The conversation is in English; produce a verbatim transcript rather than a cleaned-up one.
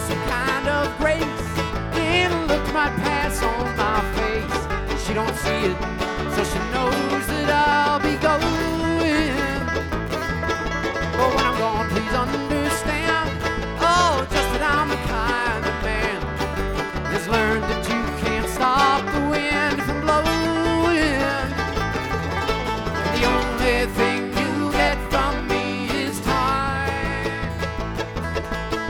some kind of grace. And a look might pass on my face. She don't see it